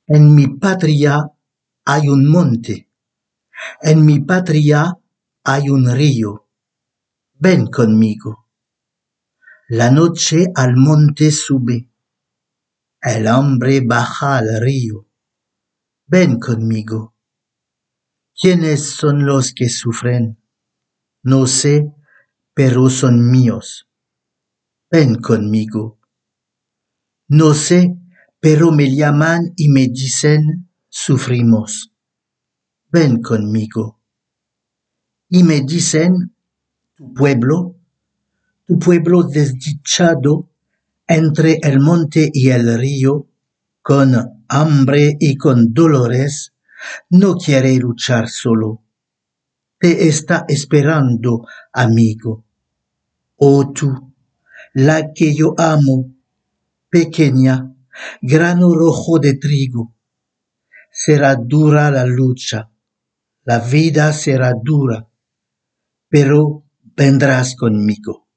En mi patria hay un monte, en mi patria hay un río. Ven conmigo. La noche al monte sube, el hambre baja al río. Ven conmigo. ¿Quiénes son los que sufren? No sé, pero son míos. Ven conmigo. No sé, pero me llaman y me dicen, sufrimos. Ven conmigo. Y me dicen, tu pueblo desdichado, entre el monte y el río, con hambre y con dolores, no quiere luchar solo. Te está esperando, amigo. Oh tú, la que yo amo, pequeña, grano rojo de trigo. Será dura la lucha, la vida será dura, pero vendrás conmigo.